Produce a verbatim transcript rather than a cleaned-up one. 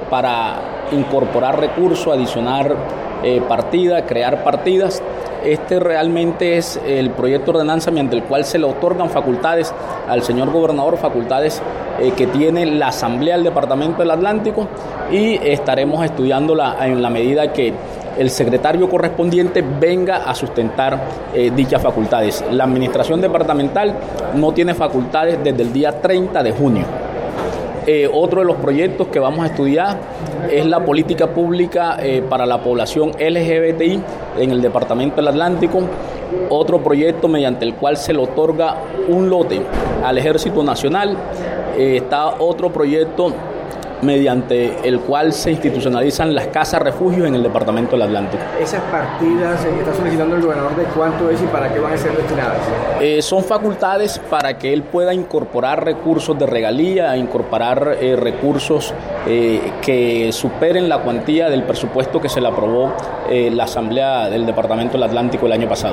para incorporar recursos, adicionar eh, partidas, crear partidas. Este realmente es el proyecto de ordenanza mediante el cual se le otorgan facultades al señor gobernador, facultades eh, que tiene la Asamblea del Departamento del Atlántico, y estaremos estudiándola en la medida que el secretario correspondiente venga a sustentar eh, dichas facultades. La administración departamental no tiene facultades desde el día treinta de junio. Eh, otro de los proyectos que vamos a estudiar es la política pública eh, para la población L G B T I en el Departamento del Atlántico. Otro proyecto mediante el cual se le otorga un lote al Ejército Nacional. Eh, está otro proyecto mediante el cual se institucionalizan las casas refugios en el Departamento del Atlántico. ¿Esas partidas que está solicitando el gobernador de cuánto es y para qué van a ser destinadas? Eh, son facultades para que él pueda incorporar recursos de regalía, incorporar eh, recursos eh, que superen la cuantía del presupuesto que se le aprobó eh, la Asamblea del Departamento del Atlántico el año pasado.